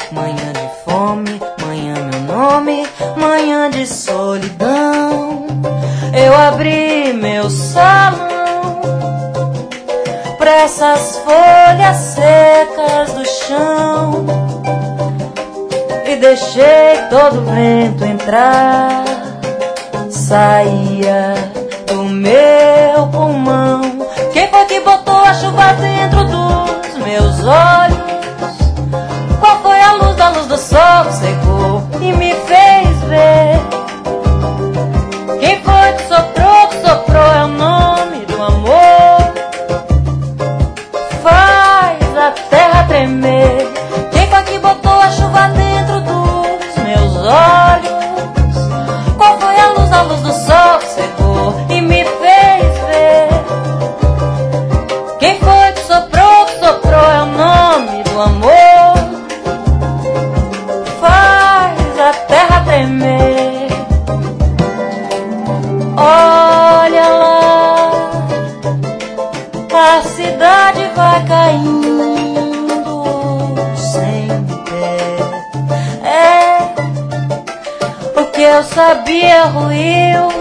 manhã de fome, manhã meu nome, manhã de solidão. Eu abri meu salão pra essas folhas secas do chão e deixei todo o vento entrar. Saía do meu pulmão. Quem foi que botou a chuva dentro dos meus olhos? Qual foi a luz da luz do sol que secou e me fez ver? Quem foi que soprou é o nome do amor. Faz a terra tremer. Quem foi que botou a chuva dentro dos meus olhos? Qual foi a luz da luz do sol que secou e me fez ver? Quem foi que soprou é o nome do amor. Faz a terra tremer. Olha lá, a cidade vai caindo sem pé. O que eu sabia ruiu,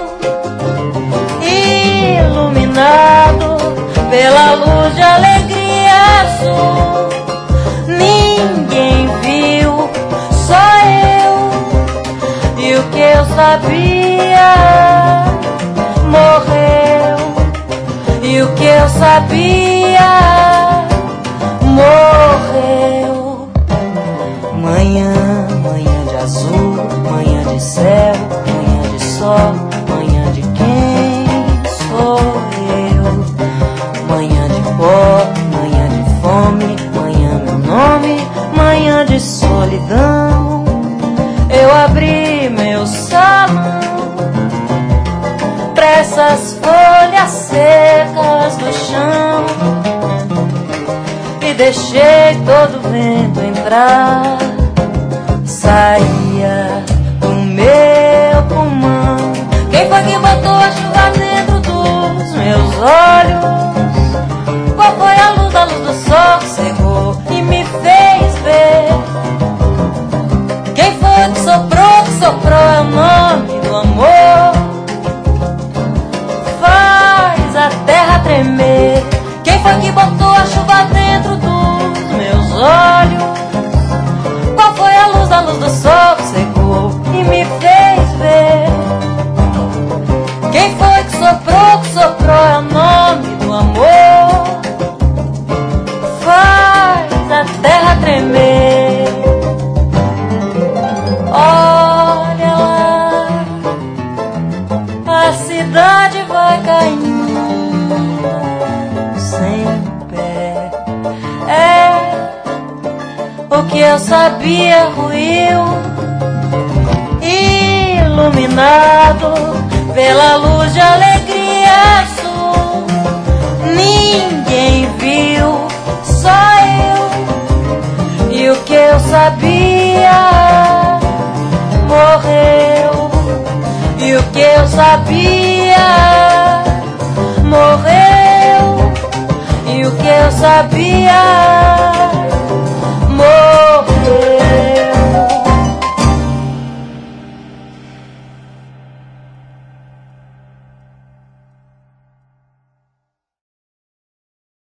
iluminado pela luz de alegria azul. Ninguém viu, só eu. E o que eu sabia morreu. E o que eu sabia morreu. Manhã, manhã de azul, manhã de céu, manhã de sol, manhã de quem sou eu. Manhã de pó, manhã de fome, manhã meu nome, manhã de solidão. Eu abri meu salão pra essas folhas secas do chão e deixei todo o vento entrar. Saía do meu pulmão. Quem foi que botou a chuva dentro dos meus olhos? Qual foi a luz da luz do sol que cegou e me fez ver? Quem foi que soprou é o nome do amor. Faz a terra tremer. Quem foi que botou a chuva dentro dos meus olhos? Qual foi a luz da luz do sol que secou e me fez ver? Quem foi que soprou é o nome do amor. Faz a terra tremer. Olha lá, a cidade vai caindo sem pé. O que eu sabia ruiu, iluminado pela luz de alegria azul. Ninguém viu, só eu. E o que eu sabia morreu. E o que eu sabia morreu. E o que eu sabia